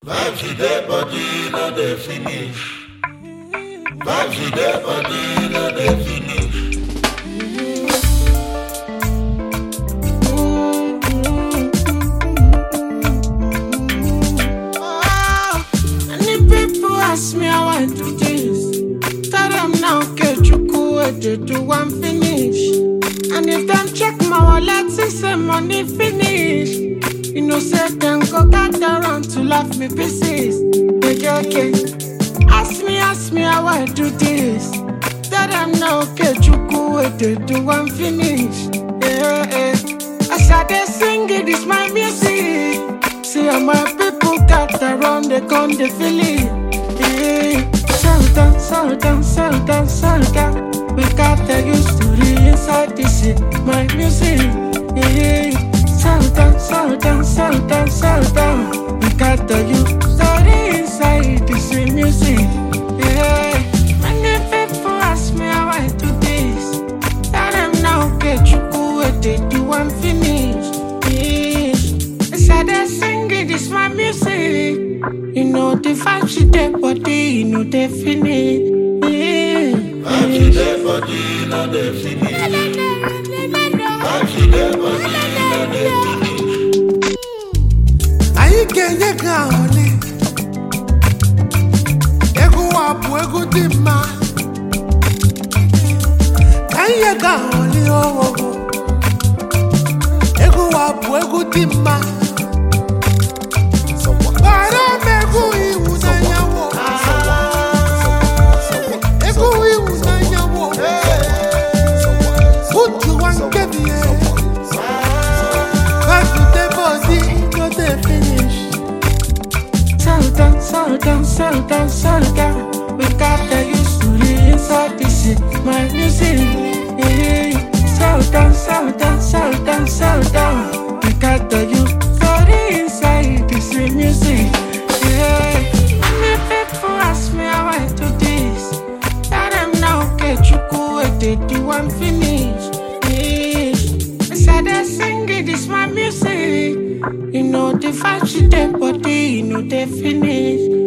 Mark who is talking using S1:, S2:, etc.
S1: Vibes with their body, no they finish. Vibes with their body, no they finish.
S2: Many people ask me how I do this. Tell them now, Kechuku, they do one finish. And if them check my wallet, see say money finish. You know, say them go gather around to laugh me pieces. Okay. Ask me how I do this. Tell them now, Kechuku, they do one finish. As I dey sing it, it's my music. See how my people gather around, they come, they feel it. Settle down, settle down, settle down, settle down. We got the used to the inside this shit, my music. Settle down, settle down, settle down, settle down. We got the used to the inside this shit, music. Many people ask me how I do this. Tell them now, Kechuku, where they do one finish. As I dey sing it, it's my music. You know the vibes with their body, you know they finish.
S1: Vibes with their body, no they finish. Vibes with their body, no they finish.
S3: Ayi kenye kaole, egu wapu egu dima. Kenye kaole oh, egu wapu egu dima. Para megu iwu na nyawo, egu iwu na nyawo. Utu wankebi vibes with their body, no they finish.
S2: Settle down, settle down, settle down, settle down. We got the used to the inside this shit, my music. Settle down, settle down, settle down, settle down. We got the used to the inside this shit, music. Many people ask me how I do this. Tell them now, Kechuku, where they do one finish. As I dey sing it, it's my music. You know the vibes with their body, you know they finish.